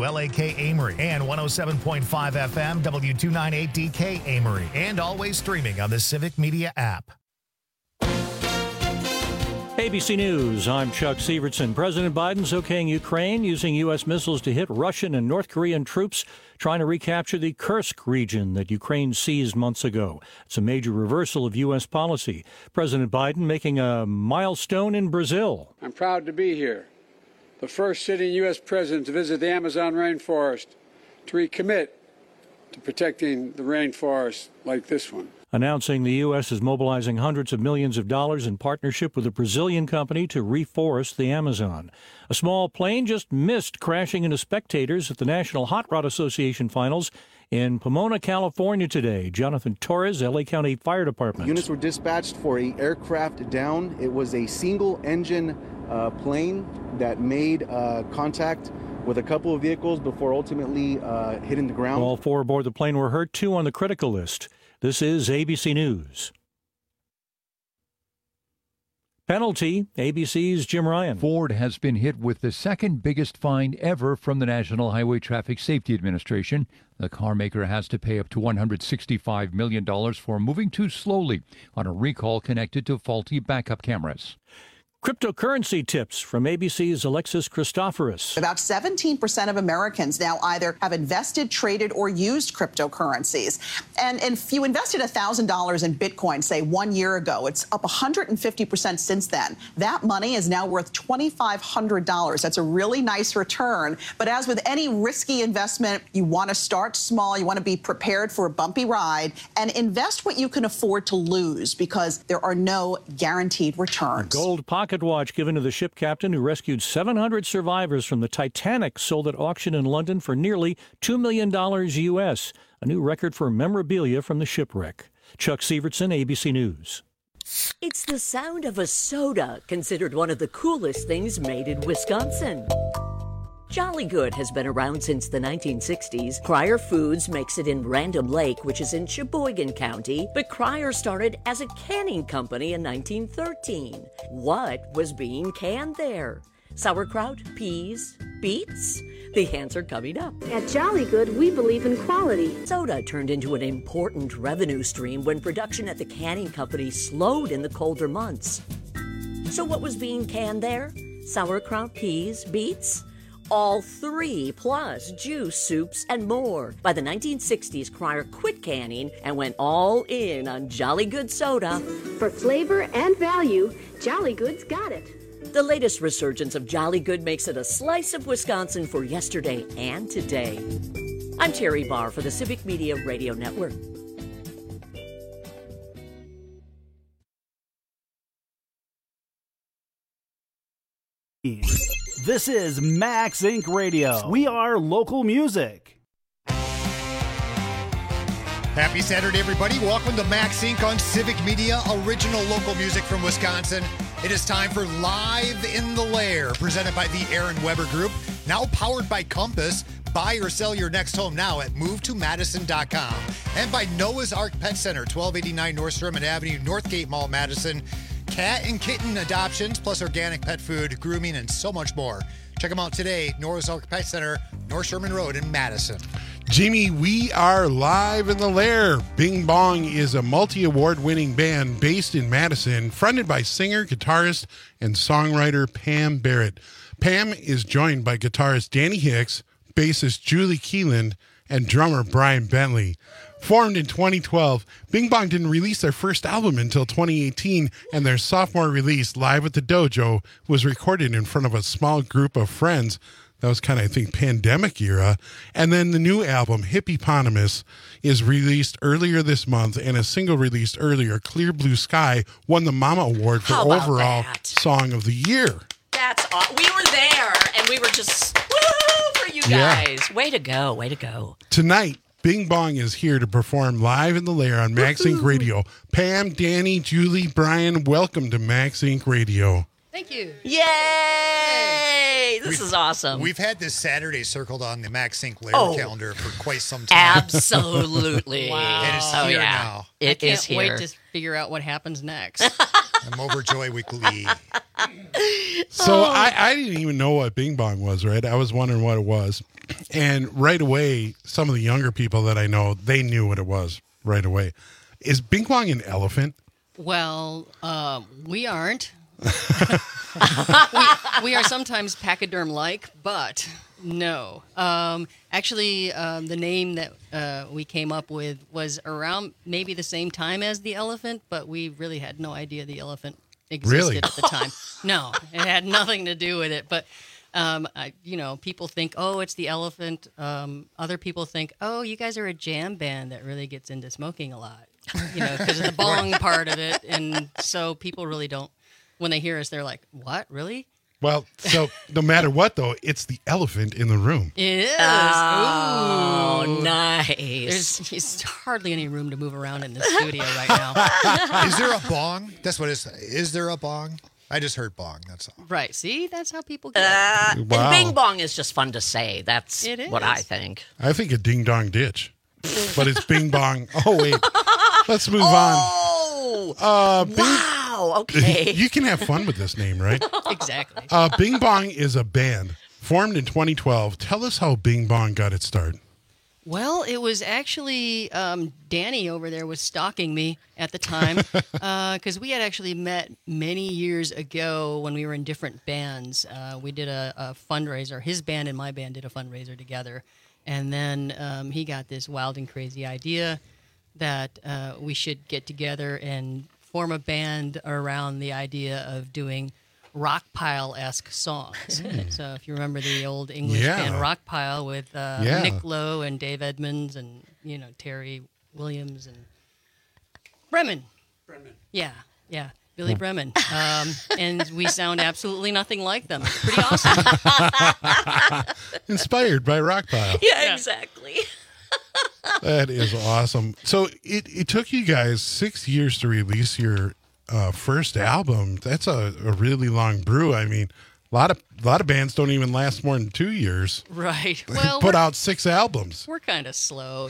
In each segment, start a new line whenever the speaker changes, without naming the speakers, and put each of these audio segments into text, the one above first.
WLAK Amory and 107.5 FM W298DK Amory, and always streaming on the Civic Media app.
ABC News, I'm Chuck Sievertson. President Biden's okaying Ukraine using U.S. missiles to hit Russian and North Korean troops trying to recapture the Kursk region that Ukraine seized months ago. It's a major reversal of U.S. policy. President Biden making a milestone in Brazil.
I'm proud to be here, the first sitting U.S. president to visit the Amazon rainforest, to recommit to protecting the rainforest like this one.
Announcing the U.S. is mobilizing hundreds of millions of dollars in partnership with a Brazilian company to reforest the Amazon. A small plane just missed crashing into spectators at the National Hot Rod Association finals in Pomona, California today. Jonathan Torres, L.A. County Fire Department.
Units were dispatched for an aircraft down. It was a single-engine plane that made contact with a couple of vehicles before ultimately hitting the ground.
All four aboard the plane were hurt, 2 on the critical list. This is ABC News. Penalty, ABC's Jim Ryan.
Ford has been hit with the second biggest fine ever from the National Highway Traffic Safety Administration. The car maker has to pay up to $165 million for moving too slowly on a recall connected to faulty backup cameras.
Cryptocurrency tips from ABC's Alexis Christoforous.
About 17% of Americans now either have invested, traded, or used cryptocurrencies. And if you invested $1,000 in Bitcoin, say 1 year ago, it's up 150% since then. That money is now worth $2,500. That's a really nice return. But as with any risky investment, you want to start small. You want to be prepared for a bumpy ride and invest what you can afford to lose, because there are no guaranteed returns.
Gold pocket watch given to the ship captain who rescued 700 survivors from the Titanic sold at auction in London for nearly $2 million U.S., a new record for memorabilia from the shipwreck. Chuck Sievertson, ABC News.
It's the sound of a soda, considered one of the coolest things made in Wisconsin. Jolly Good has been around since the 1960s. Cryer Foods makes it in Random Lake, which is in Sheboygan County, but Cryer started as a canning company in 1913. What was being canned there? Sauerkraut, peas, beets? The answer coming up.
At Jolly Good, we believe in quality.
Soda turned into an important revenue stream when production at the canning company slowed in the colder months. So what was being canned there? Sauerkraut, peas, beets? All 3, plus juice, soups, and more. By the 1960s, Cryer quit canning and went all in on Jolly Good soda.
For flavor and value, Jolly Good's got it.
The latest resurgence of Jolly Good makes it a slice of Wisconsin for yesterday and today. I'm Terry Barr for the Civic Media Radio Network.
This is Max Inc. Radio. We are local music.
Happy Saturday, everybody. Welcome to Max Inc. on Civic Media, original local music from Wisconsin. It is time for Live in the Lair, presented by the Aaron Weber Group, now powered by Compass. Buy or sell your next home now at movetomadison.com. And by Noah's Ark Pet Center, 1289 North Sherman Avenue, Northgate Mall, Madison. Cat and kitten adoptions, plus organic pet food, grooming, and so much more. Check them out today, Noah's Ark Pet Center, North Sherman Road in Madison.
Jimmy, we are live in the lair. Bing Bong is a multi-award winning band based in Madison, fronted by singer, guitarist, and songwriter Pam Barrett. Pam is joined by guitarist Danny Hicks, bassist Julie Keeland, and drummer Brian Bentley. Formed in 2012, Bing Bong didn't release their first album until 2018, and their sophomore release, Live at the Dojo, was recorded in front of a small group of friends. That was kind of, I think, pandemic era. And then the new album, Hippieponymous, is released earlier this month, and a single released earlier, Clear Blue Sky, won the Mama Award for overall Song of the Year.
That's awesome. We were there, and we were just, woo for you guys. Yeah. Way to go, way to go.
Tonight, Bing Bong is here to perform Live in the Lair on Max Inc. Radio. Pam, Danny, Julie, Brian, welcome to Max Inc. Radio.
Thank you.
Yay! This is awesome.
We've had this Saturday circled on the Max Inc. Lair calendar for quite some time.
Absolutely.
Wow.
And it's here now.
It is here.
I can't wait to figure out what happens next.
I'm overjoyed with glee.
So I didn't even know what Bing Bong was, right? I was wondering what it was. And right away, some of the younger people that I know, they knew what it was right away. Is Bing Bong an elephant?
Well, we aren't. we are sometimes pachyderm-like, but no. Actually, the name that we came up with was around maybe the same time as the elephant, but we really had no idea the elephant existed at the time. No, it had nothing to do with it. But, people think, oh, it's the elephant. Other people think, oh, you guys are a jam band that really gets into smoking a lot, because of the bong part of it. And so people really don't, when they hear us, they're like, what, really?
Well, so no matter what, though, it's the elephant in the room.
It is.
Oh,
Ooh.
nice.
There's hardly any room to move around in the studio right now.
Is there a bong? That's what it is. Is there a bong? I just heard bong. That's all.
Right. See, that's how people get
And Bing Bong is just fun to say. That's what I think.
I think a ding dong ditch, but it's Bing Bong. Oh wait, let's move on.
Wow. Okay.
You can have fun with this name, right?
Exactly.
Bing Bong is a band formed in 2012. Tell us how Bing Bong got its start.
Well, it was actually Danny over there was stalking me at the time because we had actually met many years ago when we were in different bands. We did a fundraiser. His band and my band did a fundraiser together. And then he got this wild and crazy idea that we should get together and form a band around the idea of doing Rockpile-esque songs. So if you remember the old English band Rockpile with Nick Lowe and Dave Edmunds and Terry Williams and Bremen. Yeah. Billy Bremen. And we sound absolutely nothing like them. It's pretty awesome.
Inspired by Rockpile.
Yeah, exactly.
That is awesome. So it took you guys 6 years to release your first album. That's a really long brew. I mean, a lot of bands don't even last more than 2 years.
Right.
They
Well,
put out 6 albums.
We're kind of slow,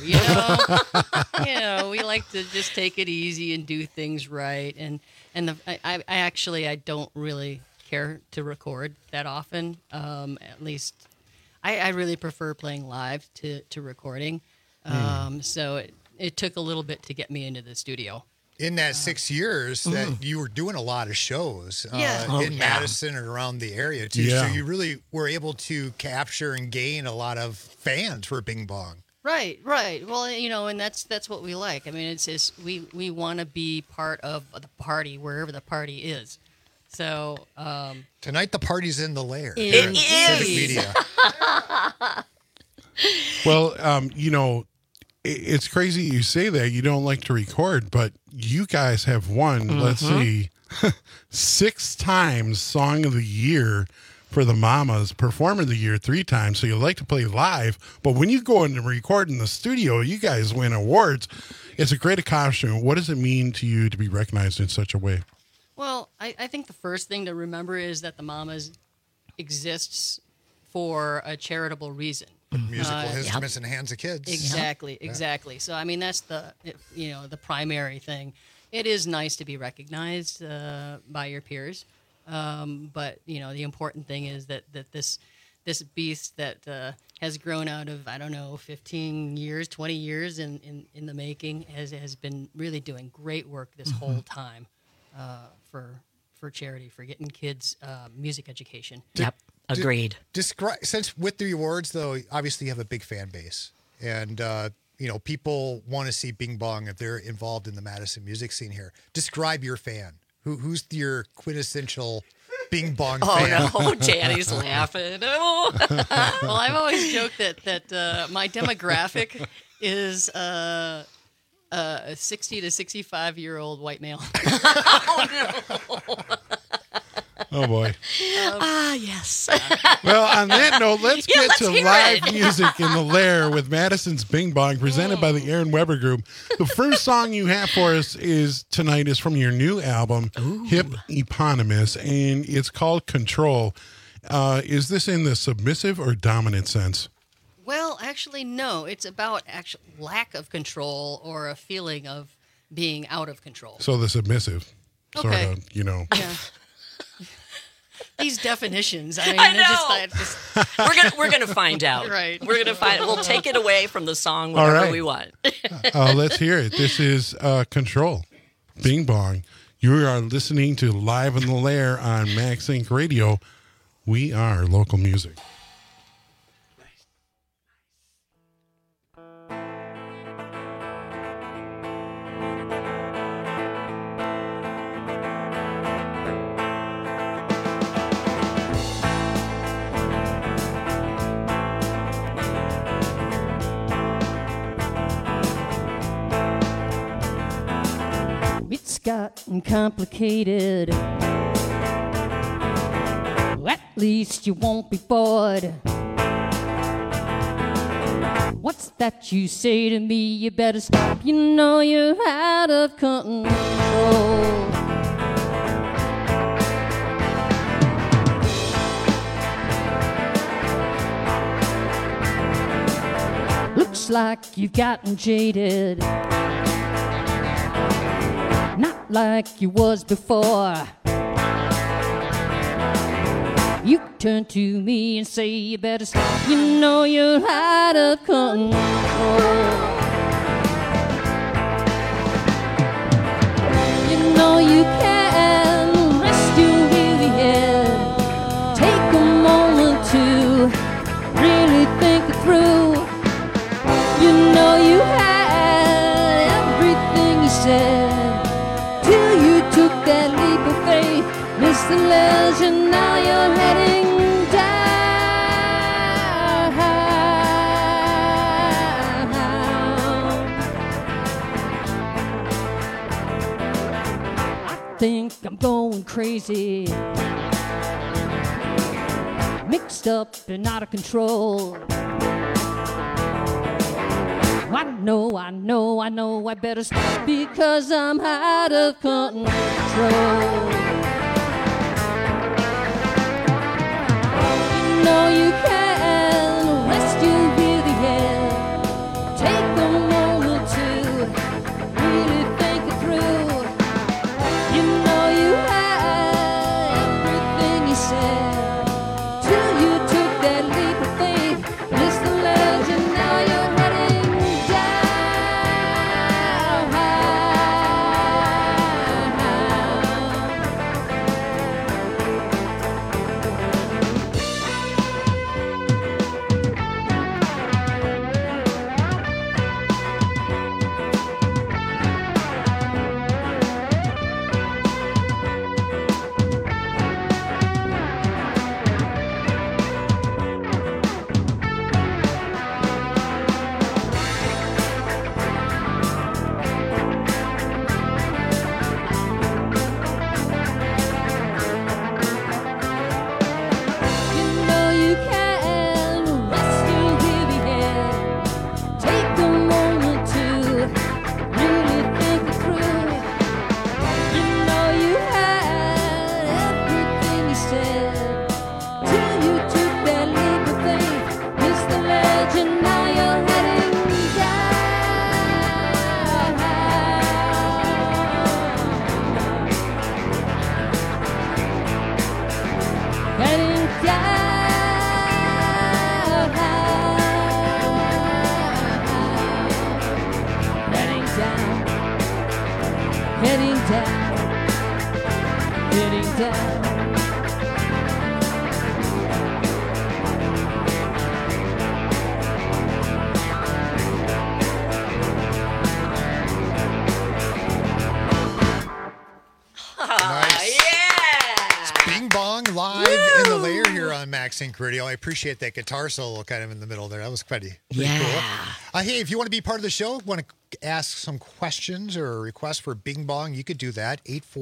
we like to just take it easy and do things right. And I don't really care to record that often. At least I really prefer playing live to recording. So it took a little bit to get me into the studio.
In that 6 years that you were doing a lot of shows in Madison and around the area too.
Yeah.
So you really were able to capture and gain a lot of fans for Bing Bong.
Right. Well, and that's what we like. I mean, it's just we want to be part of the party wherever the party is. So
Tonight the party's in the lair.
It
Civic
is.
Media.
Well, it's crazy you say that. You don't like to record, but you guys have won, let's see, 6 times Song of the Year for the Mamas, Performer of the Year 3 times. So you like to play live, but when you go in and record in the studio, you guys win awards. It's a great accomplishment. What does it mean to you to be recognized in such a way?
Well, I think the first thing to remember is that the Mamas exists for a charitable reason.
Musical instruments in the hands of kids.
Exactly. So I mean, that's the primary thing. It is nice to be recognized by your peers, but the important thing is that this beast that has grown out of 15 years, 20 years in the making has been really doing great work this whole time for charity, for getting kids music education.
Yep. Agreed.
Since with the awards, though, obviously you have a big fan base, and people want to see Bing Bong if they're involved in the Madison music scene here. Describe your fan. Who's your quintessential Bing Bong fan?
Oh no, Danny's laughing. Oh.
Well, I've always joked that my demographic is a 60 to 65-year-old white male.
Oh no.
Oh, boy.
Yes.
Well, on that note, let's get
let's
to
hear
live
it.
music in the lair with Madison's Bing Bong, presented by the Aaron Weber Group. The first song you have for us tonight is from your new album, Hip Eponymous, and it's called Control. Is this in the submissive or dominant sense?
Well, actually, no. It's about lack of control or a feeling of being out of control.
So the submissive, sort
Okay.
of,
Yeah. These definitions. I mean,
I
they're
know. We're gonna find out.
Right.
We're gonna find. We'll take it away from the song
All
whenever
right.
we want.
Let's hear it. This is Control. Bing Bong. You are listening to Live in the Lair on Max Inc. Radio. We are local music.
It's gotten complicated. At least you won't be bored. What's that you say to me? You better stop. You know you're out of control. Looks like you've gotten jaded. Not like you was before. You turn to me and say you better stop. You know you're out of control. You know you can rest your weary head. Take a moment to really think it through. You know you had everything you said. Took that leap of faith, missed the legend, now you're heading down. I think I'm going crazy, mixed up and out of control. I know, I better stop because I'm out of control. You know you can rest your weary head. Take a moment to really think it through. You know you had everything you said till you took that leap of faith. Missed the legend, now you're heading
Sync Radio. I appreciate that guitar solo kind of in the middle there. That was pretty cool. Hey, if you want to be part of the show, want to ask some questions or a request for Bing Bong, you could do that.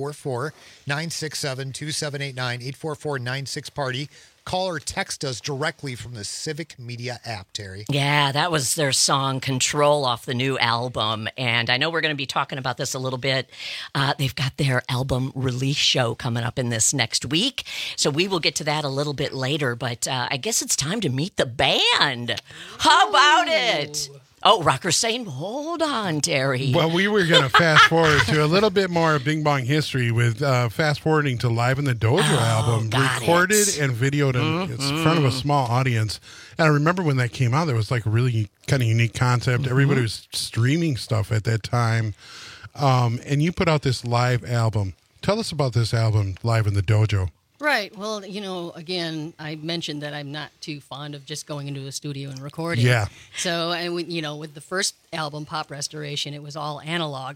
844-967-2789, 844-96-PARTY. Call or text us directly from the Civic Media app, Terry.
Yeah, that was their song Control off the new album. And I know we're going to be talking about this a little bit. They've got their album release show coming up in this next week. So we will get to that a little bit later. But I guess it's time to meet the band. How about it? Oh, Rocker's saying, hold on, Terry.
Well, we were going to fast forward to a little bit more of Bing Bong history with fast forwarding to Live in the Dojo album, recorded and videoed in front of a small audience. And I remember when that came out, there was like a really kind of unique concept. Everybody was streaming stuff at that time. And you put out this live album. Tell us about this album, Live in the Dojo.
Right. Well, again, I mentioned that I'm not too fond of just going into a studio and recording.
Yeah.
So, and with the first album, Pop Restoration, it was all analog.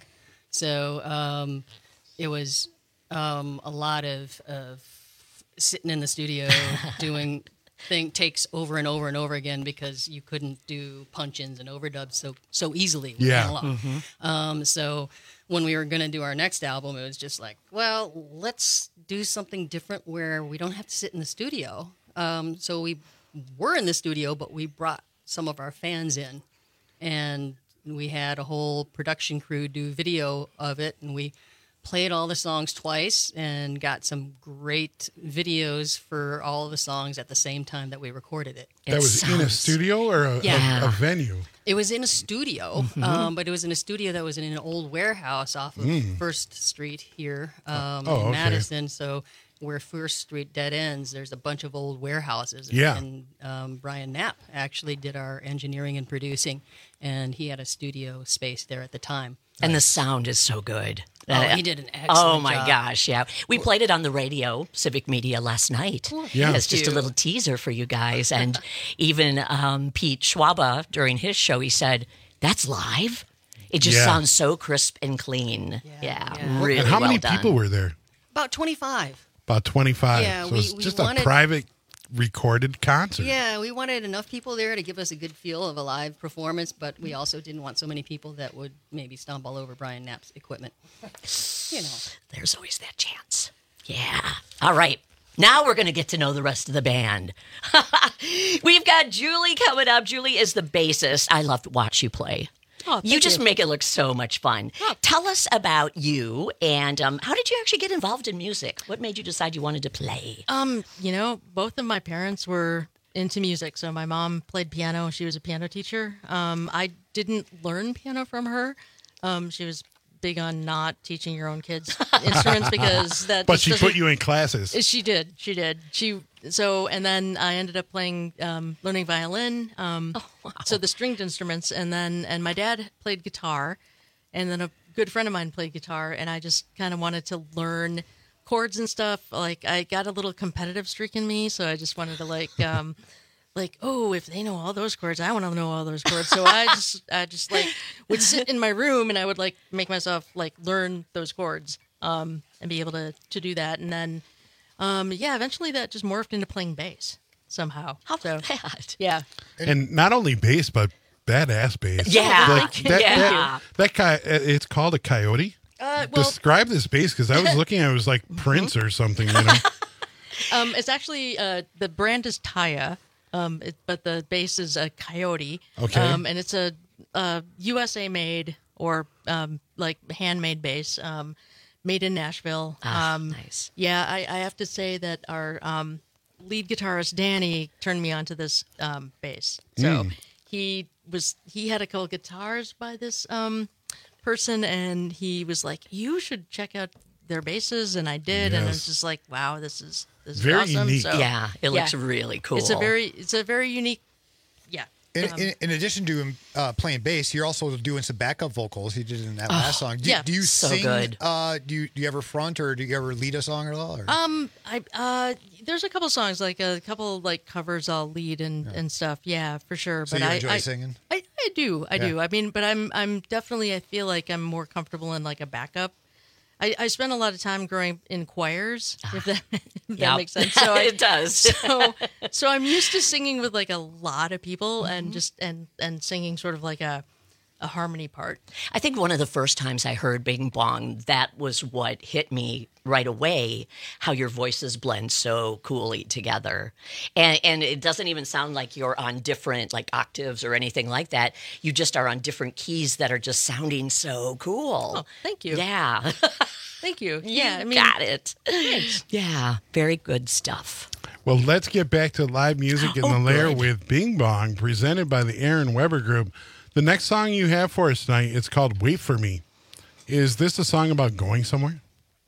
So it was a lot of sitting in the studio doing takes over and over and over again because you couldn't do punch-ins and overdubs so easily with analog. So when we were going to do our next album, it was just like, well, let's do something different where we don't have to sit in the studio. So we were in the studio, but we brought some of our fans in, and we had a whole production crew do video of it, and we played all the songs twice and got some great videos for all the songs at the same time that we recorded it.
That was in a studio or a venue?
It was in a studio, but it was in a studio that was in an old warehouse off of First Street here in Madison. So where First Street dead ends, there's a bunch of old warehouses.
Yeah.
And Brian Knapp actually did our engineering and producing, and he had a studio space there at the time.
And the sound is so good.
He did an excellent job.
Oh, my gosh, yeah. We played it on the radio, Civic Media, last night.
Yeah.
It's just a little teaser for you guys. And even Pete Schwaba, during his show, he said, that's live? It just sounds so crisp and clean. Yeah. Really
And how many
well done.
people were there?
About 25.
About 25.
Yeah,
so
we
it's just
wanted-
a private recorded concert.
Yeah, we wanted enough people there to give us a good feel of a live performance, but we also didn't want so many people that would maybe stumble over Brian Knapp's equipment.
There's always that chance. Yeah. All right. Now we're going to get to know the rest of the band. We've got Julie coming up. Julie is the bassist. I love to watch you play.
Oh,
you just make it look so much fun. Tell us about you and how did you actually get involved in music? What made you decide you wanted to play?
Both of my parents were into music. So my mom played piano. She was a piano teacher. I didn't learn piano from her. She was big on not teaching your own kids instruments because that.
But she put you in classes.
She did. And then I ended up playing, learning violin. So the stringed instruments, and my dad played guitar, and then a good friend of mine played guitar, and I just kind of wanted to learn chords and stuff. Like I got a little competitive streak in me, so I just wanted to if they know all those chords, I want to know all those chords. So I just would sit in my room and I would make myself learn those chords and be able to do that. And then, eventually that just morphed into playing bass somehow.
How about that?
Yeah.
And not only bass, but badass bass.
Yeah.
That guy, it's called a Coyote. Describe this bass, because I was looking at it, was like Prince or something,
It's actually, the brand is Taya. But the bass is a Coyote.
Okay.
And it's a USA made or handmade bass, made in Nashville.
Nice.
Yeah, I have to say that our lead guitarist Danny turned me onto this bass. So he had a couple guitars by this person, and he was like, "You should check out their basses," and I did, and I was just like, "Wow, this is
very
awesome."
unique.
So,
it looks really cool.
It's a very unique. Yeah.
In addition to playing bass, you're also doing some backup vocals. He did in that last song. Do you
so
sing?
Good.
Do you ever front, or do you ever lead a song at all? Or?
There's a couple songs, a couple covers I'll lead and stuff. Yeah, for sure.
So
but
you enjoy singing?
I do. I mean, but I'm definitely, I feel like I'm more comfortable in a backup. I spent a lot of time growing in choirs, if that makes sense. So
it does.
So I'm used to singing with a lot of people and just and singing sort of a harmony part.
I think one of the first times I heard Bing Bong, that was what hit me right away, how your voices blend so coolly together. And it doesn't even sound like you're on different octaves or anything like that. You just are on different keys that are just sounding so cool.
Oh, thank you.
Yeah.
Thank you.
Yeah, got it. Thanks. Yeah, very good stuff.
Well, let's get back to live music in the lair with Bing Bong, presented by the Aaron Weber Group. The next song you have for us tonight, it's called Wait For Me. Is this a song about going somewhere?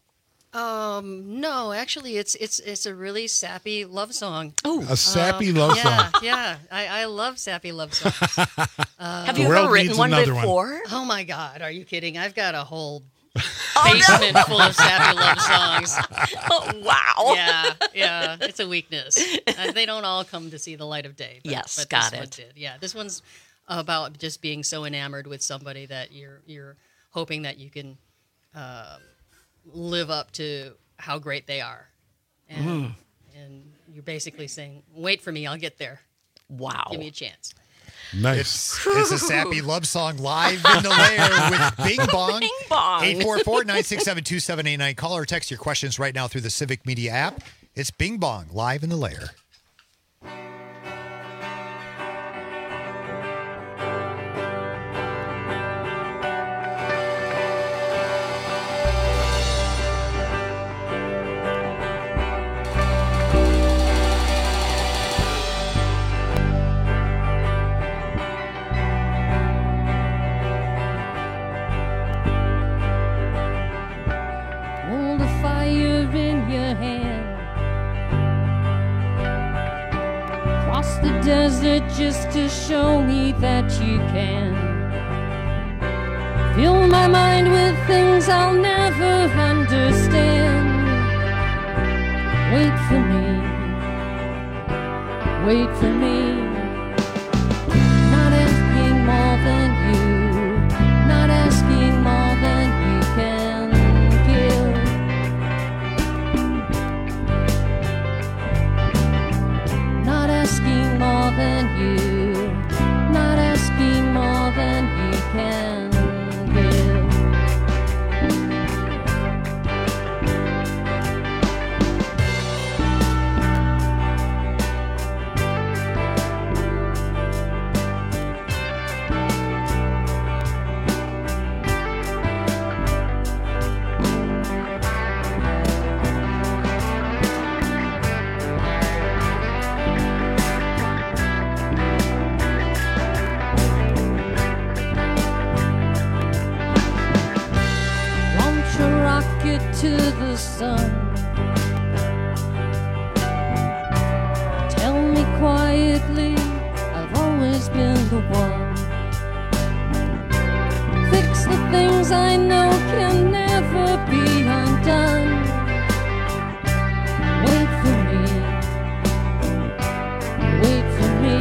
No, actually, it's a really sappy love song.
Oh,
a sappy love song.
Yeah, I love sappy love songs.
Have you ever written one before?
Oh my God, are you kidding? I've got a whole basement full of sappy love songs.
Oh, wow.
Yeah, it's a weakness. They don't all come to see the light of day.
Yes,
but
got
this one did. Yeah, this one's about just being so enamored with somebody that you're hoping that you can live up to how great they are, and you're basically saying, "Wait for me, I'll get there."
Wow,
give me a chance.
Nice.
It's a sappy love song live in the lair with Bing Bong.
Bing Bong.
844-967-2889. Call or text your questions right now through the Civic Media app. It's Bing Bong live in the lair.
Hold a fire in your hand. Cross the desert just to show me that you can. Fill my mind with things I'll never understand. Wait for me. Wait for me. Not asking more than you. Not asking more than you can give. Not asking more than you. Not asking more than you can give. Launch a rocket to the sun. Tell me quietly, I've always been the one. Fix the things I know can never be undone. Wait for me. Wait for me.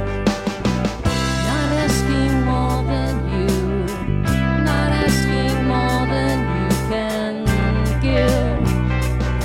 Not asking more than you. Not asking more than you can give.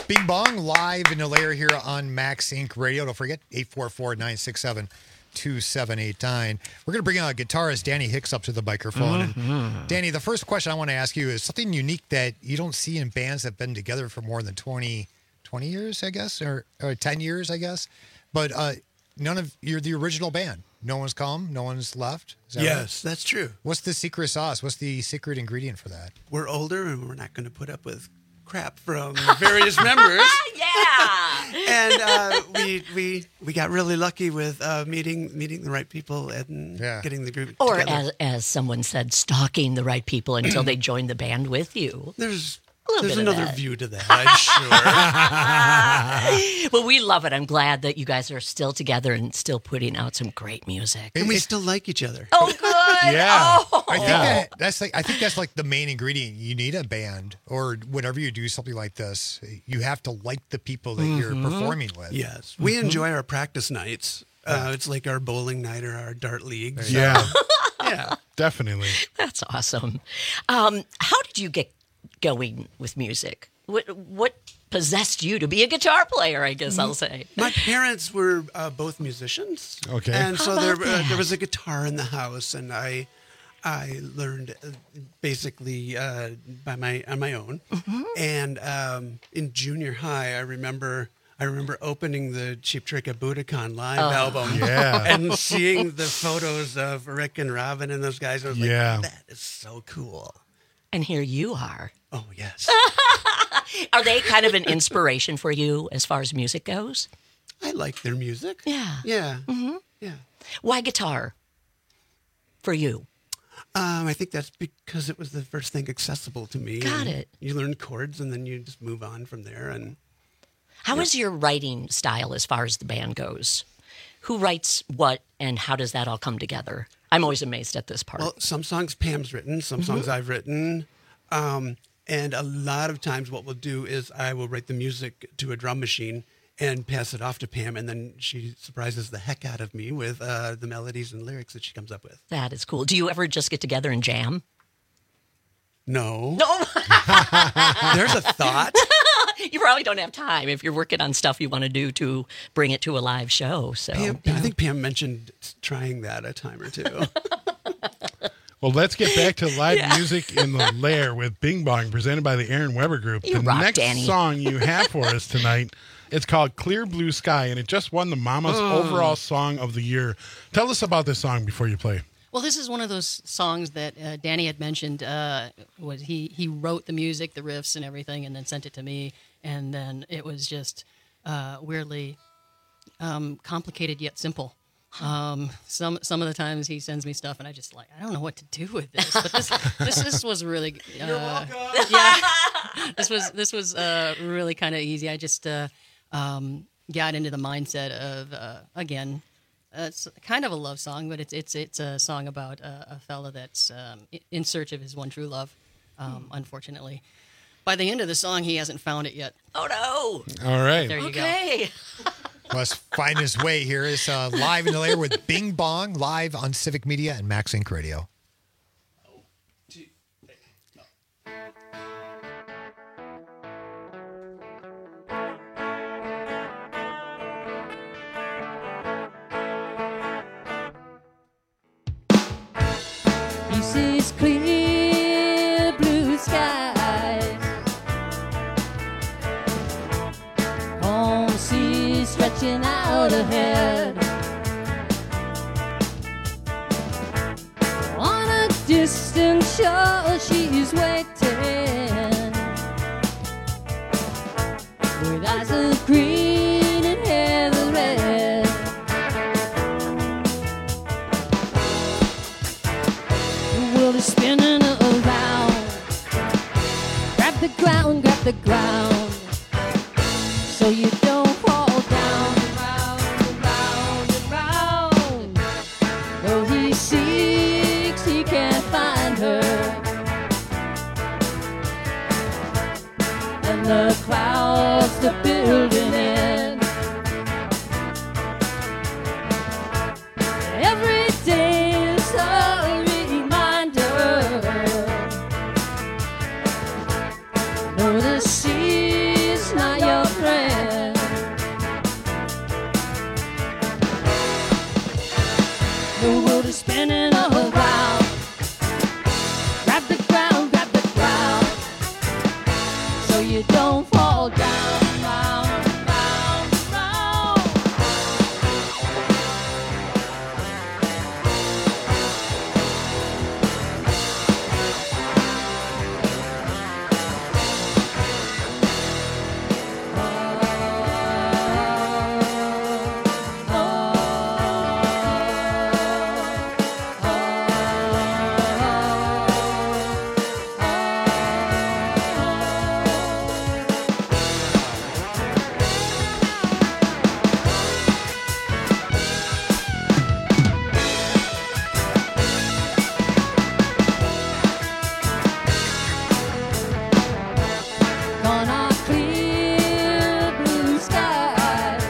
Bing Bong live in the lair here on Max Inc. Radio. Don't forget, 844-967-2789. We're going to bring guitarist Danny Hicks up to the microphone. And Danny, the first question I want to ask you is something unique that you don't see in bands that have been together for more than 20 years, I guess, or 10 years, I guess. But you're the original band. No one's come, no one's left. Is that
Yes,
right?
that's true.
What's the secret sauce? What's the secret ingredient for that?
We're older and we're not going to put up with crap from various members.
Yeah.
And we got really lucky with meeting the right people and getting the group
Or
together.
as someone said, stalking the right people until they join the band with you.
There's
bit of
another
that.
view to that, I'm sure.
Well, we love it. I'm glad that you guys are still together and still putting out some great music.
And we still like each other.
Oh, good.
Yeah,
Oh.
I think that's like the main ingredient. You need a band, or whenever you do something like this, you have to like the people that you're performing with.
Yes, we enjoy our practice nights. It's like our bowling night or our dart league. So,
Yeah.
yeah,
definitely.
That's awesome. How did you get going with music? What possessed you to be a guitar player, I guess I'll say?
My parents were both musicians.
Okay.
And
How
so
about that?
there was a guitar in the house, and I learned basically on my own. And in junior high, I remember opening the Cheap Trick at Budokan live album and seeing the photos of Rick and Robin and those guys. I was like, that is so cool.
And here you are.
Oh, yes.
Are they kind of an inspiration for you as far as music goes?
I like their music.
Yeah.
Yeah. Yeah.
Why guitar for you?
I think that's because it was the first thing accessible to me.
Got
and
it.
You learn chords and then you just move on from there. And
How is your writing style as far as the band goes? Who writes what, and how does that all come together? I'm always amazed at this part.
Well, some songs Pam's written, some songs I've written. And a lot of times what we'll do is I will write the music to a drum machine and pass it off to Pam, and then she surprises the heck out of me with the melodies and lyrics that she comes up with.
That is cool. Do you ever just get together and jam?
No.
No.
There's a thought.
You probably don't have time if you're working on stuff you want to do to bring it to a live show. So
Pam, I think Pam mentioned trying that a time or two.
Well, let's get back to live music in the lair with Bing Bong, presented by the Aaron Weber Group.
You
the
rock,
next
Danny.
song you have for us tonight, it's called Clear Blue Sky, and it just won the Mama's overall song of the year. Tell us about this song before you play.
Well, this is one of those songs that Danny had mentioned. Was he wrote the music, the riffs, and everything, and then sent it to me, and then it was just weirdly complicated yet simple. Some of the times he sends me stuff, and I just I don't know what to do with this. But this was really this was really kind of easy. I just got into the mindset of again. It's kind of a love song, but it's a song about a fella that's in search of his one true love. Unfortunately, by the end of the song, he hasn't found it yet.
Oh no!
All right,
there you
go.
Must find his way here. It's live in the lair with Bing Bong, live on Civic Media and Max Inc. Radio.
He sees clear blue skies, calm seas stretching out ahead. On a distant shore she's waiting, with eyes of green and hair of red. The world is spinning around. Grab the ground, so you don't fall down and round and round and round. Though he seeks, he can't find her, and the clouds are building in. Every day is a reminder. No, the sea is not your spinning around. Grab the ground, so you don't fall down, round, round, round. Gonna clear blue skies.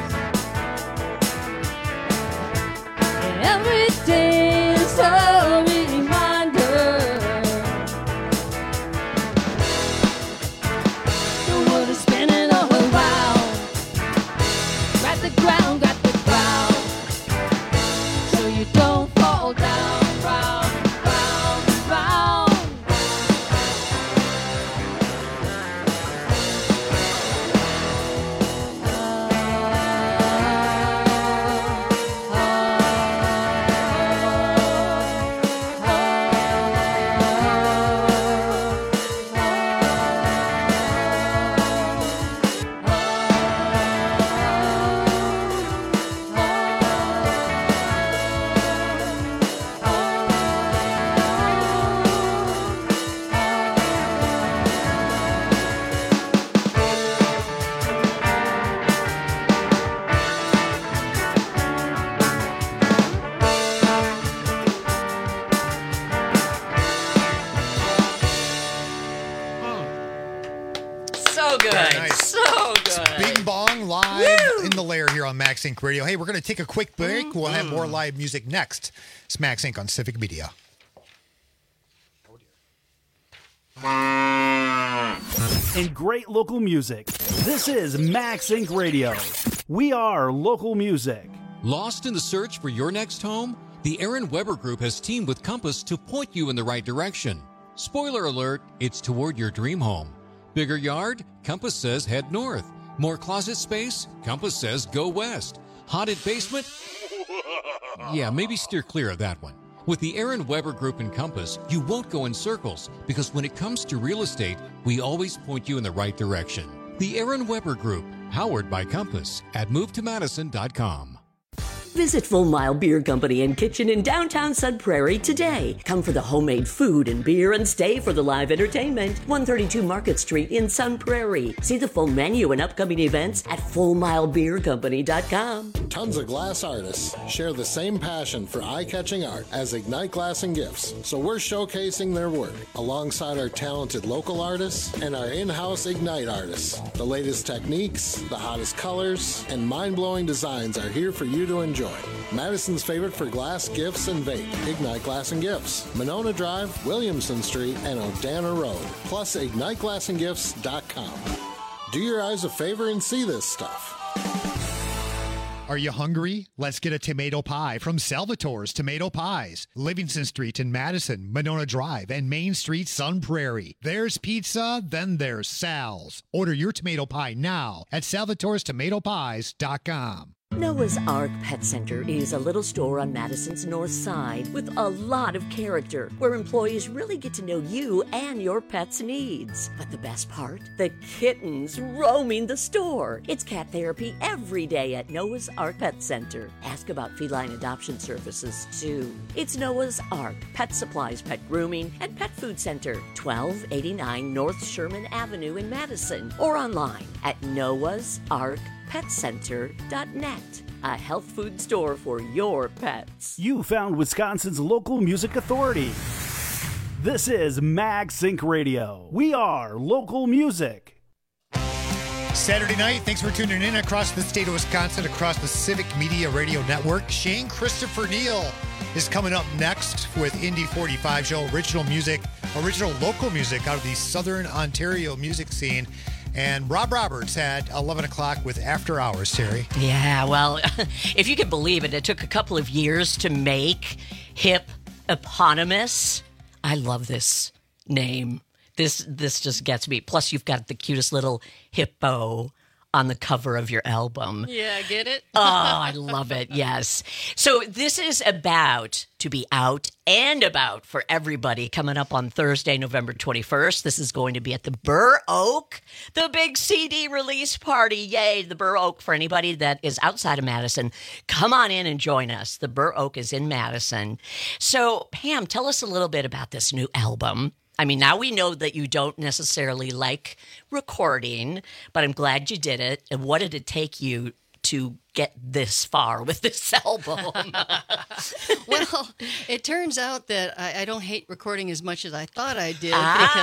And every day is a reminder. The world is spinning all around. Grab the ground, so you don't fall down, round, round, round.
So good.
Very nice.
So good.
Bing Bong live in the lair here on Max Inc. Radio. Hey, we're going to take a quick break. We'll have more live music next. It's Max Inc. on Civic Media.
And great local music. This is Max Inc. Radio. We are local music.
Lost in the search for your next home? The Aaron Weber Group has teamed with Compass to point you in the right direction. Spoiler alert, it's toward your dream home. Bigger yard? Compass says head north. More closet space? Compass says go west. Haunted basement? Yeah, maybe steer clear of that one. With the Aaron Weber Group and Compass, you won't go in circles because when it comes to real estate, we always point you in the right direction. The Aaron Weber Group, powered by Compass at movetomadison.com.
Visit Full Mile Beer Company and Kitchen in downtown Sun Prairie today. Come for the homemade food and beer and stay for the live entertainment. 132 Market Street in Sun Prairie. See the full menu and upcoming events at FullMileBeerCompany.com.
Tons of glass artists share the same passion for eye-catching art as Ignite Glass and Gifts, so we're showcasing their work alongside our talented local artists and our in-house Ignite artists. The latest techniques, the hottest colors, and mind-blowing designs are here for you to enjoy. Madison's favorite for glass, gifts, and vape. Ignite Glass and Gifts. Monona Drive, Williamson Street, and O'Dana Road. Plus, IgniteGlassandGifts.com. Do your eyes a favor and see this stuff.
Are you hungry? Let's get a tomato pie from Salvatore's Tomato Pies. Livingston Street in Madison, Monona Drive, and Main Street, Sun Prairie. There's pizza, then there's Sal's. Order your tomato pie now at Salvatore'sTomatoPies.com.
Noah's Ark Pet Center is a little store on Madison's north side with a lot of character, where employees really get to know you and your pet's needs. But the best part? The kittens roaming the store. It's cat therapy every day at Noah's Ark Pet Center. Ask about feline adoption services, too. It's Noah's Ark Pet Supplies, Pet Grooming, and Pet Food Center, 1289 North Sherman Avenue in Madison, or online at noahsarkpetcenter.net. A health food store for your pets.
You found Wisconsin's local music authority. This is Mag Sync Radio. We are local music.
Saturday night, thanks for tuning in across the state of Wisconsin, across the Civic Media Radio Network. Shane Christopher Neal is coming up next with Indy 45 show, original local music out of the Southern Ontario music scene. And Rob Roberts at 11 o'clock with After Hours, Terry.
Yeah, well, if you could believe it, it took a couple of years to make Hip Eponymous. I love this name. This just gets me. Plus, you've got the cutest little hippo on the cover of your album.
Yeah, get it?
Oh, I love it. Yes. So this is about to be out and about for everybody coming up on Thursday, November 21st. This is going to be at the Burr Oak, the big CD release party. Yay, the Burr Oak. For anybody that is outside of Madison, come on in and join us. The Burr Oak is in Madison. So, Pam, tell us a little bit about this new album. I mean, now we know that you don't necessarily like recording, but I'm glad you did it. And what did it take you to get this far with this album?
Well, it turns out that I don't hate recording as much as I thought I did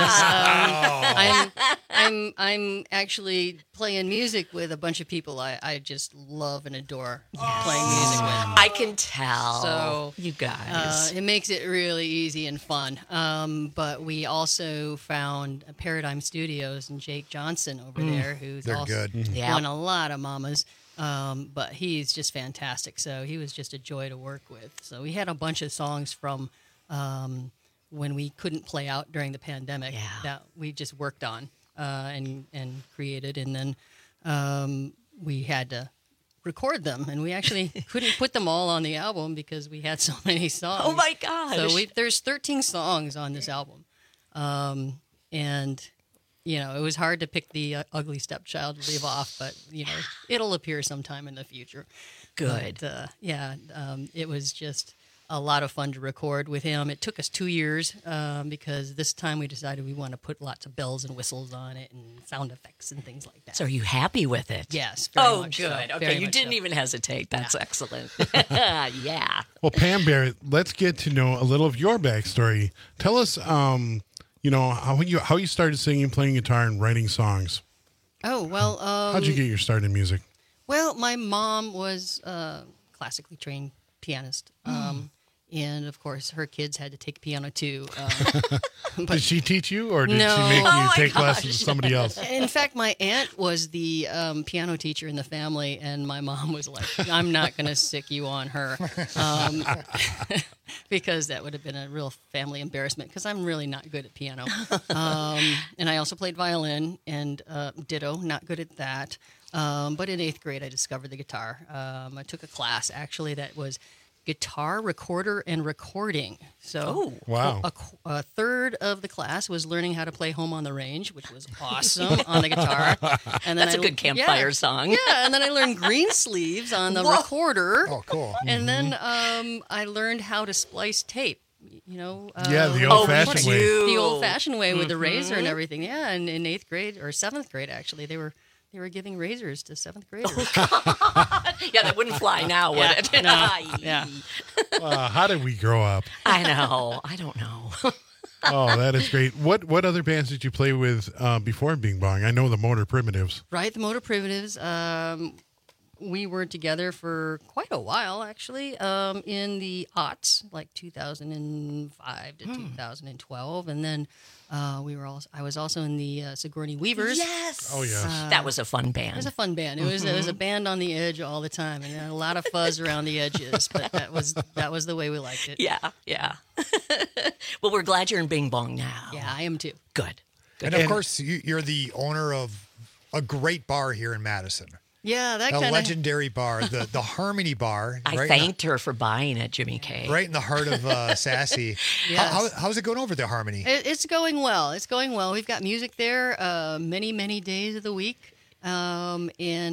because I'm actually playing music with a bunch of people I just love and adore playing music with.
I can tell.
So
you guys,
it makes it really easy and fun. But we also found Paradigm Studios and Jake Johnson over there, who's
They're
also
good.
won a lot of mamas. But he's just fantastic. So he was just a joy to work with. So we had a bunch of songs from when we couldn't play out during the pandemic that we just worked on and created. And then we had to record them. And we actually couldn't put them all on the album because we had so many songs.
Oh, my gosh.
So there's 13 songs on this album. And... You know, it was hard to pick the ugly stepchild to leave off, but, you know, it'll appear sometime in the future.
Good.
But, it was just a lot of fun to record with him. It took us 2 years because this time we decided we want to put lots of bells and whistles on it and sound effects and things like that.
So are you happy with it?
Yes. Very much
good.
So.
Okay,
Very
you
much
didn't
so.
even hesitate. That's excellent. Yeah.
Well, Pam Barrett, let's get to know a little of your backstory. Tell us, you know, how you started singing, playing guitar, and writing songs.
Oh, well.
How'd you get your start in music?
Well, my mom was a classically trained pianist. And, of course, her kids had to take piano, too.
Did she teach you, or did
No.
she make you
Oh, my
take
gosh.
lessons from somebody else?
In fact, my aunt was the piano teacher in the family, and my mom was like, I'm not going to sick you on her. Because that would have been a real family embarrassment, because I'm really not good at piano. And I also played violin, and ditto, not good at that. But in 8th grade, I discovered the guitar. I took a class, actually, that was guitar, recorder, and recording. So
wow.
A third of the class was learning how to play Home on the Range, which was awesome on the guitar. And then
That's a good campfire song.
Yeah, and then I learned green sleeves on the recorder.
Oh, cool.
And then I learned how to splice tape. You know,
Yeah, the old-fashioned way.
The old-fashioned way with the razor and everything. Yeah, and in 8th grade or 7th grade, actually, they were giving razors to 7th graders.
Yeah, that wouldn't fly now, would it?
No. Yeah.
How did we grow up?
I know. I don't know.
Oh, that is great. What other bands did you play with before Bing Bong? I know the Motor Primitives.
Right, the Motor Primitives. We were together for quite a while, actually, in the aughts, like 2005 to 2012, and then I was also in the Sigourney Weavers.
Yes.
Oh, yes.
That was a fun band.
It was a fun band. It was a band on the edge all the time, and a lot of fuzz around the edges. But that was the way we liked it.
Yeah. Well, we're glad you're in Bing Bong now.
Yeah, I am too.
Good.
And of course, you're the owner of a great bar here in Madison.
Yeah, that
a
kind of
legendary bar, the Harmony Bar.
I thanked her for buying it, Jimmy K.
Right in the heart of Sassy.
Yes.
How's it going over there, Harmony?
It's going well. It's going well. We've got music there many days of the week, and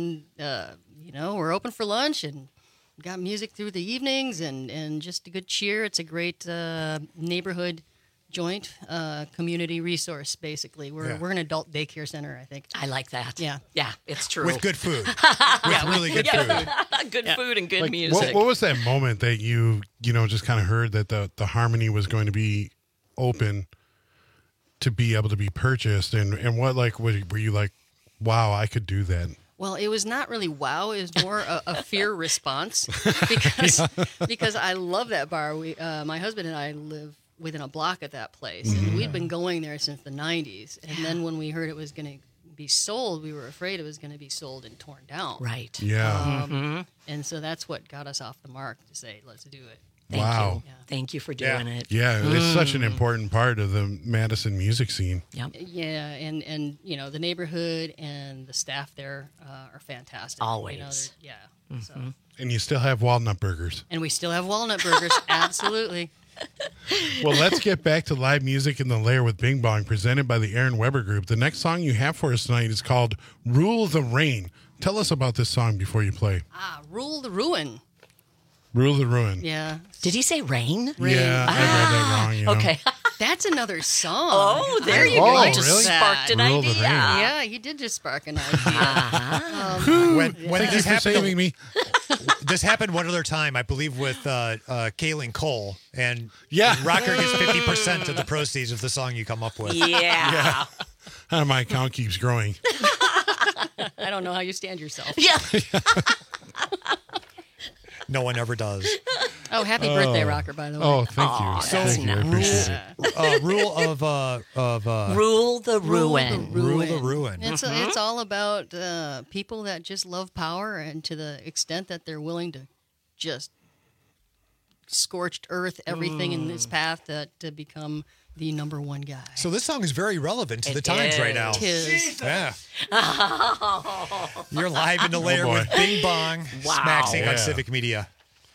we're open for lunch and got music through the evenings and just a good cheer. It's a great neighborhood joint community resource. Basically, we're an adult daycare center, I think.
I like that.
Yeah,
it's true.
With good food. With really good food.
Good food and good
Like,
music.
What was that moment that you just kind of heard that the Harmony was going to be open to be able to be purchased, and what were you like, wow, I could do that?
Well, it was not really wow. It was more a fear response because I love that bar. My husband and I live within a block at that place, and we'd been going there since the 90s. And then when we heard it was going to be sold, we were afraid it was going to be sold and torn down.
Right.
Yeah.
And so that's what got us off the mark to say, let's do it.
Wow.
You. Thank you for doing it.
Yeah, it's such an important part of the Madison music scene.
Yep.
Yeah, and you know, the neighborhood and the staff there are fantastic.
Always.
You know, so.
And you still have walnut burgers.
And we still have walnut burgers, absolutely.
Well, let's get back to live music in the Lair with Bing Bong, presented by the Aaron Weber Group. The next song you have for us tonight is called Rule the Rain. Tell us about this song before you play.
Rule the Ruin.
Rule the Ruin.
Yeah.
Did he say rain?
Yeah, I read that wrong. You know.
Okay.
That's another song.
Oh, there you go. You just sparked an
Rule the
idea.
Rain.
Yeah, you did just spark an idea.
When
Thank
this
you for
happened,
saving me.
This happened one other time, I believe, with Kaylin Cole, and
Yeah.
Rocker gets 50% of the proceeds of the song you come up with.
Yeah.
My account keeps growing.
I don't know how you stand yourself.
Yeah.
No one ever does.
Oh, happy birthday, Rocker! By the way.
Oh, thank you.
So,
Thank you. I appreciate it.
Rule of
Rule the ruin.
Rule the ruin.
It's all about people that just love power, and to the extent that they're willing to just scorched earth everything in this path to become the number one guy.
So this song is very relevant to the times right now.
It is.
Yeah. You're live in the Lair with Bing Bong,
Wow.
Smack Sync on
Yeah.
Civic Media.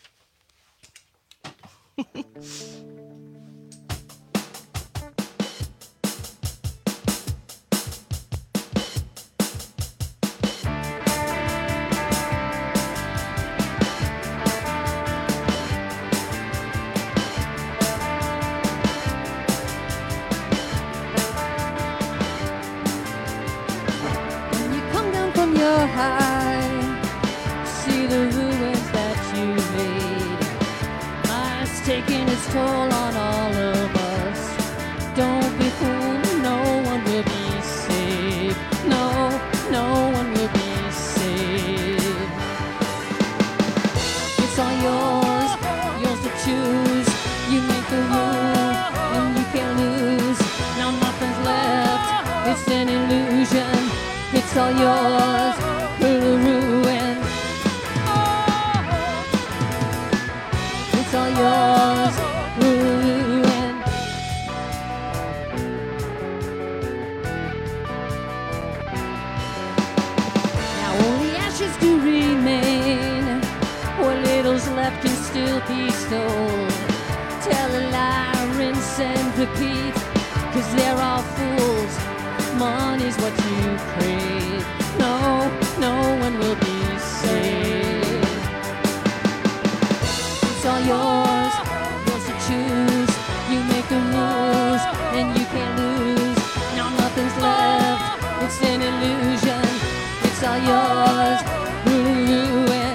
When you come down from your high, see the ruins that you made. Life's taking its toll on all of us. Don't be fooled, no one will be saved. No, no one will be saved. It's all yours, yours to choose. You make the rule, and you can't lose. Now nothing's left, it's an illusion. It's all yours, the ruin. It's all yours, the ruin. Now only ashes do remain. What little's left can still be stolen. Tell a lie, rinse and repeat, 'cause they're all fools. Money's what you crave. No, no one will be saved. It's all yours, yours to choose. You make the rules, and you can't lose. Now nothing's left, it's an illusion. It's all yours, ruin.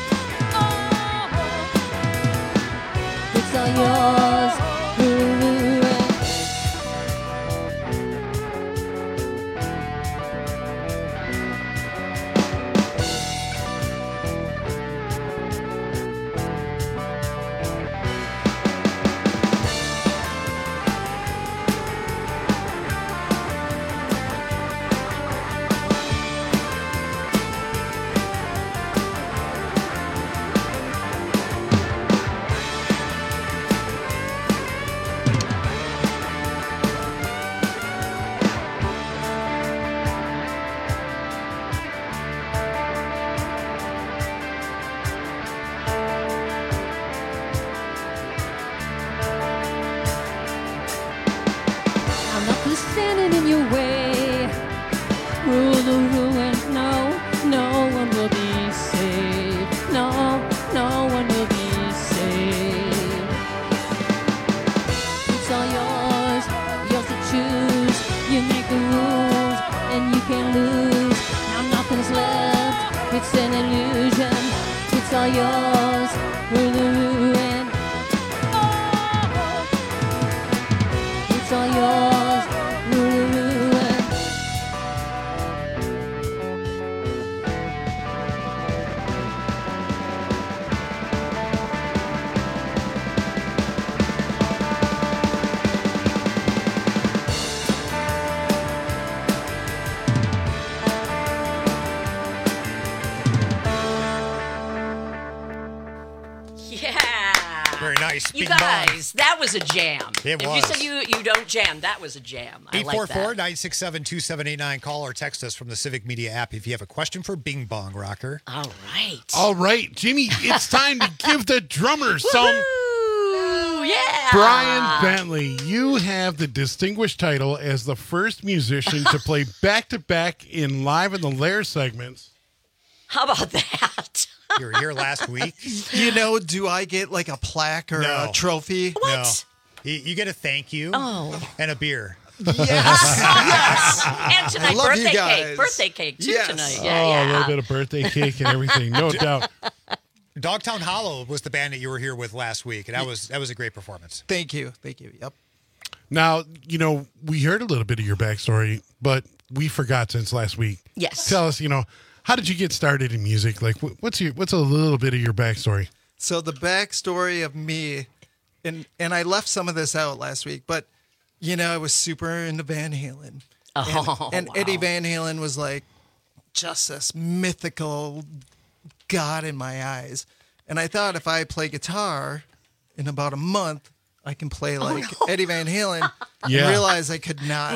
It's all yours, ruin. I'm not just standing in your way. Rule the ruin. No, no one will be saved. No, no one will be saved. It's all yours, yours to choose. You make the rules, and you can't lose. Now nothing's left. It's an illusion. It's all yours. Rule the ruin. It's all yours, ruin.
Nice.
You
Bing
guys, that was a jam.
It
if
was.
you said you don't jam, that was a jam. I like that.
844-967-2789. Call or text us from the Civic Media app if you have a question for Bing Bong Rocker.
All right.
All right, Jimmy, it's time to give the drummer some.
Woo-hoo! Yeah.
Brian Bentley, you have the distinguished title as the first musician to play back-to-back in Live in the Lair segments.
How about that?
You were here last week.
You know, do I get like a plaque or a trophy?
What?
No. You get a thank you and a beer.
Yes.
And tonight,
love
birthday
you guys.
cake. Birthday cake, too,
Yes.
tonight.
A
Yeah,
little bit of birthday cake and everything, no doubt.
Dogtown Hollow was the band that you were here with last week, and that was a great performance.
Thank you. Yep.
Now, you know, we heard a little bit of your backstory, but we forgot since last week.
Yes.
Tell us, how did you get started in music? Like, what's a little bit of your backstory?
So the backstory of me, and I left some of this out last week, but I was super into Van Halen. And Eddie Van Halen was like just this mythical god in my eyes. And I thought if I play guitar in about a month, I can play like Eddie Van Halen.
Yeah.
And realized I could not.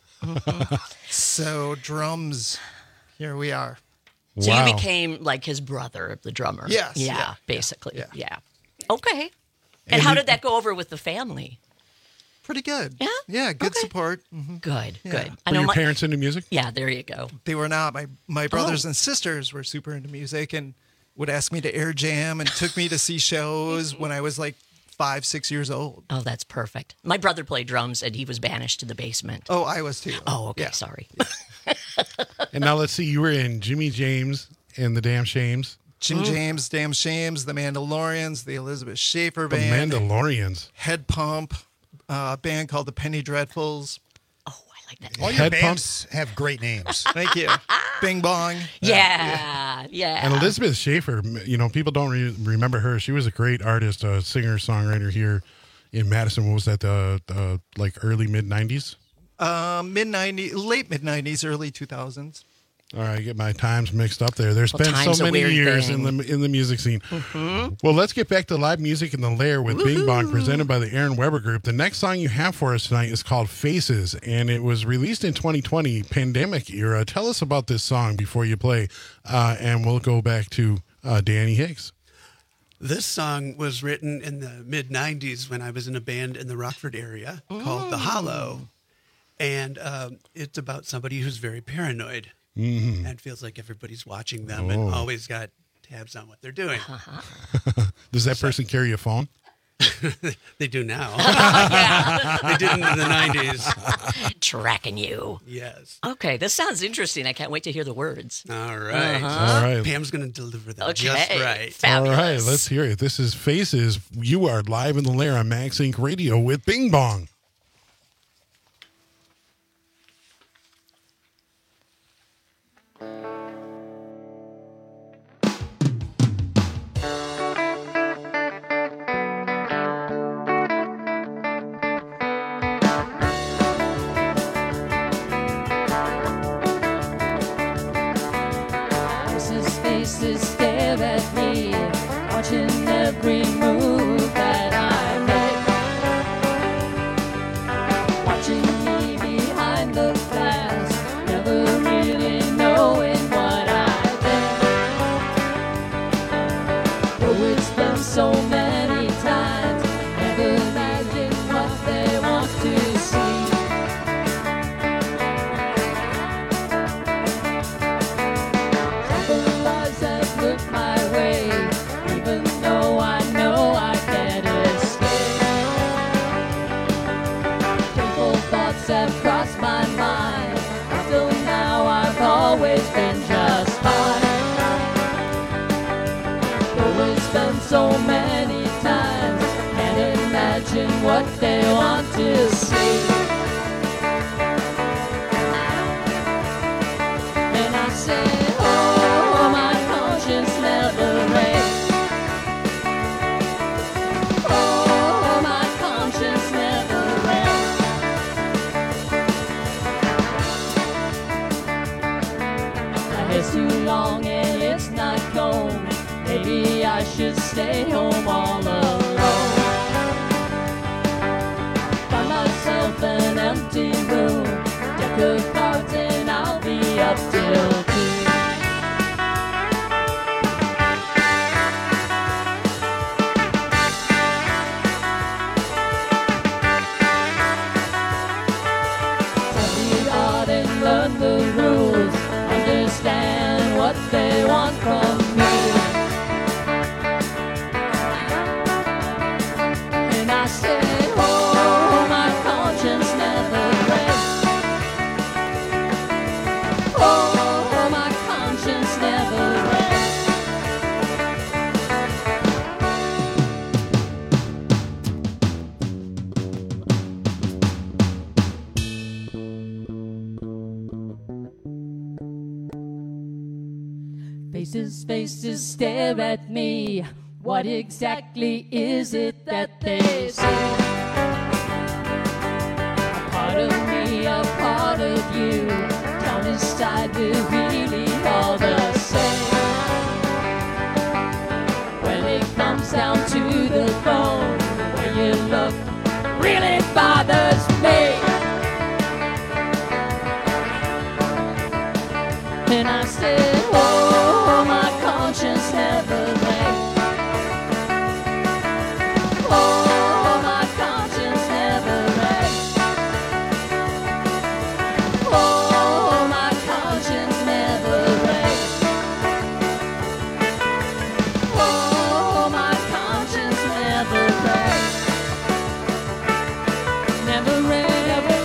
So drums, here we are.
So
Wow.
you became like his brother, the drummer.
Yes.
Yeah, basically.
Yeah.
Yeah. Okay. And how did that go over with the family?
Pretty good.
Yeah?
Yeah, good support. Mm-hmm.
Good,
Yeah.
good.
Were your parents into music?
Yeah, there you go.
They were not. My brothers and sisters were super into music and would ask me to air jam and took me to see shows when I was like 5-6 years old.
Oh, that's perfect. My brother played drums and he was banished to the basement.
Oh, I was too.
Oh, okay.
Yeah.
Sorry.
And now let's see, you were in Jimmy James and the Damn Shames.
Jim James, Damn Shames, the Mandalorians, the Elizabeth Schaefer
The
band,
Mandalorians.
Head Pump, a band called the Penny Dreadfuls.
Oh, I like that.
All your bands have great names.
Thank you. Bing Bong.
Yeah.
And Elizabeth Schaefer, people don't remember her. She was a great artist, a singer-songwriter here in Madison. What was that, like early, mid-90s?
Mid-90s, late mid-90s, early 2000s.
All right, I get my times mixed up there. There's been
time's
so
a
many
weird
years
thing.
in the music scene.
Mm-hmm.
Well, let's get back to live music in the Lair with Bing Bong, presented by the Aaron Weber Group. The next song you have for us tonight is called Faces, and it was released in 2020, pandemic era. Tell us about this song before you play, and we'll go back to Danny Hicks.
This song was written in the mid-'90s when I was in a band in the Rockford area called The Hollow. And it's about somebody who's very paranoid and feels like everybody's watching them and always got tabs on what they're doing.
Does that person carry a phone?
They do now. They didn't in the 90s.
Tracking you.
Yes.
Okay, this sounds interesting. I can't wait to hear the words.
All right.
All right.
Pam's going to deliver that
Okay.
just right.
Fabulous.
All right, let's hear it. This is Faces. You are live in the Lair on Max Inc. Radio with Bing Bong.
Faces stare at me, watching every move that I make. Watching me behind the glass, never really knowing what I think. Though it's been so many times, never imagined what they want to see. Look my way, even though I know I can't escape. Painful thoughts have crossed my mind. Till now I've always been just fine. Though it's been so many times, can't imagine what they want to see. And I say, oh, my conscience never rests. Oh, my conscience never rests. My hair's too long and it's not gone. Maybe I should stay home all alone. the cards and I'll be up till 2. Study hard and learn the rules, understand what they want from me. And I said, oh, my conscience never rests. Oh, my conscience never rests. Faces stare at me. What exactly is it that they say? A part of me, a part of you. Down inside we're really all the same. When it comes down to the bone, the way you look really bothers me. And I said, oh, my conscience never rests. Oh, my conscience never rests. Oh, my conscience never rests. Oh, my conscience never rests. Never rests.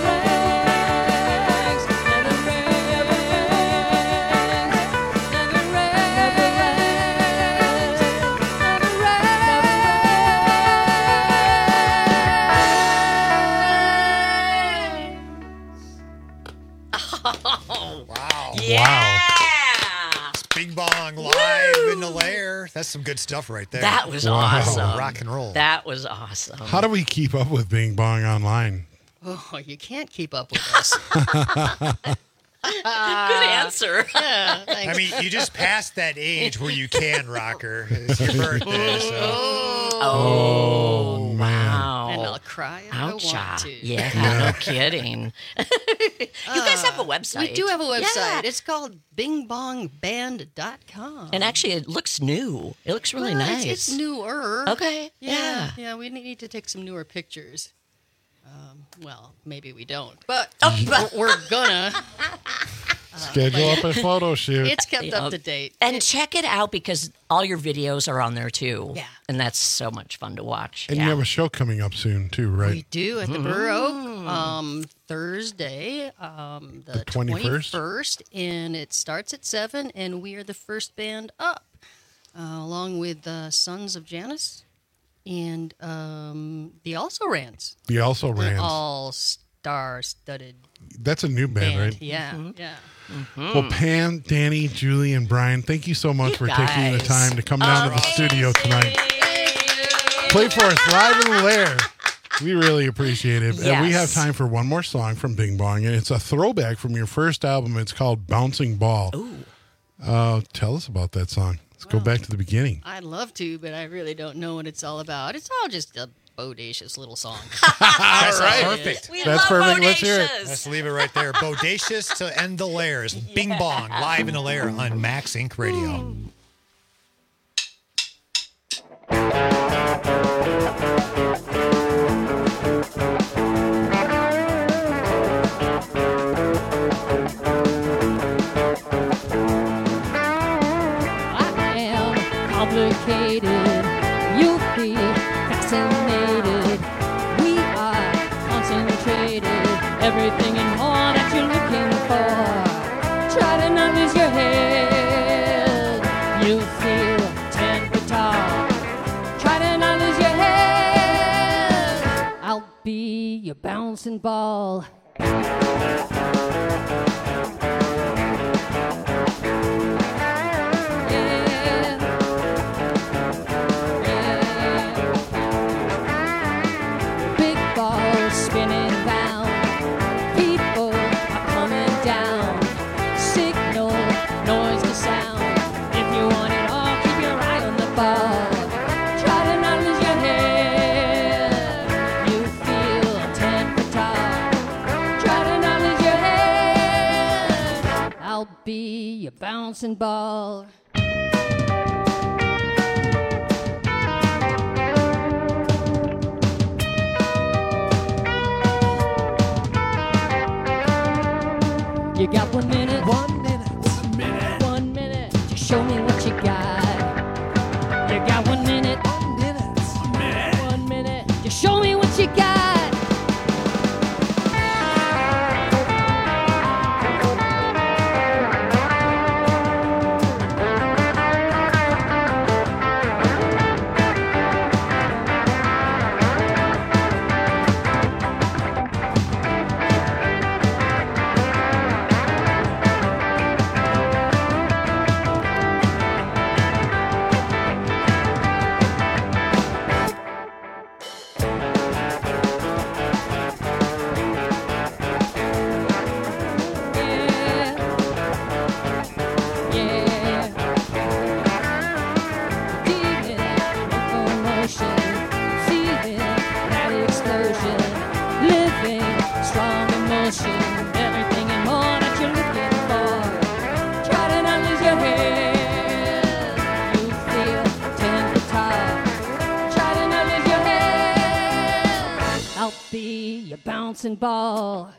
Wow. It's Bing Bong live in the lair. That's some good stuff right there.
That was awesome.
Rock and roll.
That was awesome.
How do we keep up with Bing Bong online?
Oh, you can't keep up with us.
Good answer.
Yeah, thanks.
I mean, you just passed that age where you can, Rocker. It's your birthday, so.
Oh, wow.
And I'll cry if I
Oucha.
want to.
Yeah, no kidding. You guys have a website.
We do have a website.
Yeah.
It's called bingbongband.com.
And actually, it looks new. It looks really nice.
It's newer.
Okay.
Yeah. Yeah, we need to take some newer pictures. Well, maybe we don't, but we're gonna
schedule up a photo shoot.
It's kept up to date.
And check it out because all your videos are on there too.
Yeah.
And that's so much fun to watch.
And you have a show coming up soon too, right?
We do at the Burr Oak Thursday, the 21st, and it starts at 7, and we are the first band up, along with Sons of Janus. And the Also Rans.
The Also Rans.
All star-studded.
That's a new band, right?
Yeah,
Mm-hmm.
yeah.
Well, Pam, Danny, Julie, and Brian, thank you so much for taking the time to come down to the studio tonight. Play for us live in the lair. We really appreciate it.
Yes.
And we have time for one more song from Bing Bong, and it's a throwback from your first album. It's called Bouncing Ball.
Ooh.
Tell us about that song. Let's go back to the beginning.
I'd love to, but I really don't know what it's all about. It's all just a bodacious little song.
That's
right.
Perfect.
That's perfect. Let's hear it.
Let's leave it right there. Bodacious to end the layers. Bing Bong live in the lair on Max Inc. Radio.
Complicated, you'll be fascinated. We are concentrated, everything and more that you're looking for. Try to not lose your head, you'll feel 10 foot tall. Try to not lose your head, I'll be your bouncing ball. Spinning round, people are coming down. Signal, noise to sound. If you want it all, keep your eye on the ball. Try to not lose your head. You feel 10 foot tall. Try to not lose your head. a bouncing ball. You got 1 minute. 1 minute. 1 minute. 1 minute to show me what you got. You got 1 minute. 1 minute. 1 minute. 1 minute to show me what you got. Bouncing ball.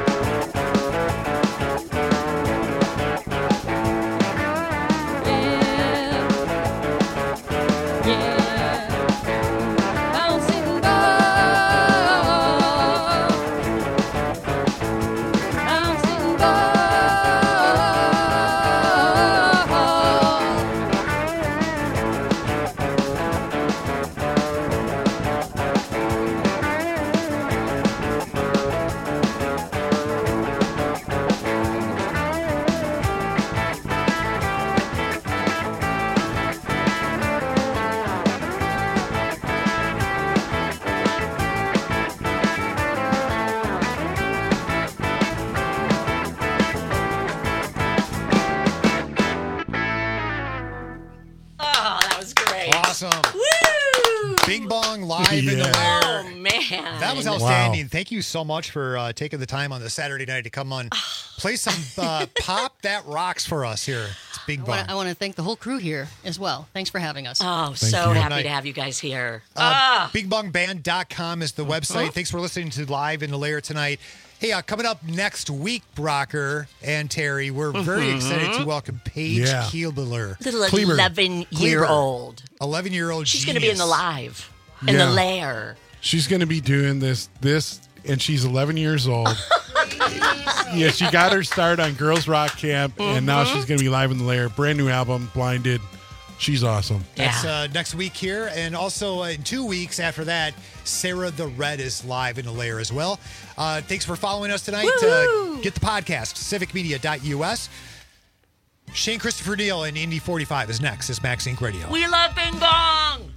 Live in the Lair.
Oh, man.
That was outstanding. Wow. Thank you so much for taking the time on the Saturday night to come on, play some Pop That Rocks for us here. It's Bing Bong.
I want to thank the whole crew here as well. Thanks for having us.
Oh, so happy to have you guys here.
BingBongBand.com is the website. Thanks for listening to Live in the Lair tonight. Hey, coming up next week, Brocker and Terry, we're very excited to welcome Paige Keebler.
Little 11-year-old.
11-year-old
She's going to be in the Live. In the Lair.
She's going to be doing this, and she's 11 years old. Yeah, she got her start on Girls Rock Camp, and now she's going to be Live in the Lair. Brand new album, Blinded. She's awesome.
That's next week here, and also in 2 weeks after that, Sarah the Red is Live in the Lair as well. Thanks for following us tonight. Get the podcast, civicmedia.us. Shane Christopher Neal and Indy 45 is next. It's Max Inc. Radio.
We love Bing Bong!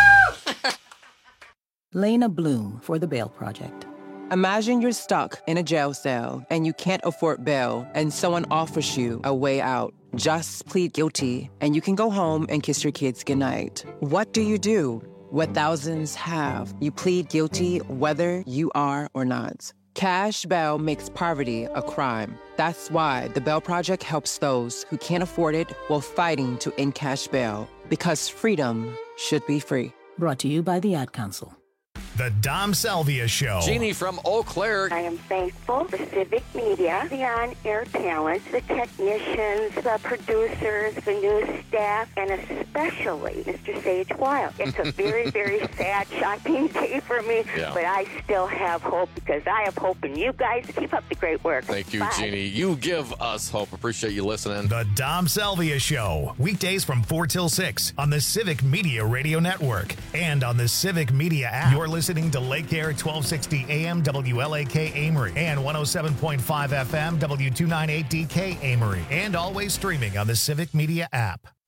Lena Bloom for the Bail Project. Imagine you're stuck in a jail cell and you can't afford bail and someone offers you a way out. Just plead guilty and you can go home and kiss your kids goodnight. What do? What thousands have. You plead guilty whether you are or not. Cash bail makes poverty a crime. That's why the Bail Project helps those who can't afford it while fighting to end cash bail. Because freedom should be free.
Brought to you by the Ad Council.
The Dom Salvia Show.
Jeannie from Eau Claire.
I am thankful for Civic Media, the on-air talent, the technicians, the producers, the news staff, and especially Mr. Sage Wild. It's a very, very sad, shocking day for me, but I still have hope because I have hope in you guys. Keep up the great work.
Thank you,
Bye.
Jeannie. You give us hope. Appreciate you listening.
The Dom Salvia Show. Weekdays from 4 till 6 on the Civic Media Radio Network and on the Civic Media app. You're listening to Lake Air 1260 AM WLAK Amory and 107.5 FM W298DK Amory, and always streaming on the Civic Media app.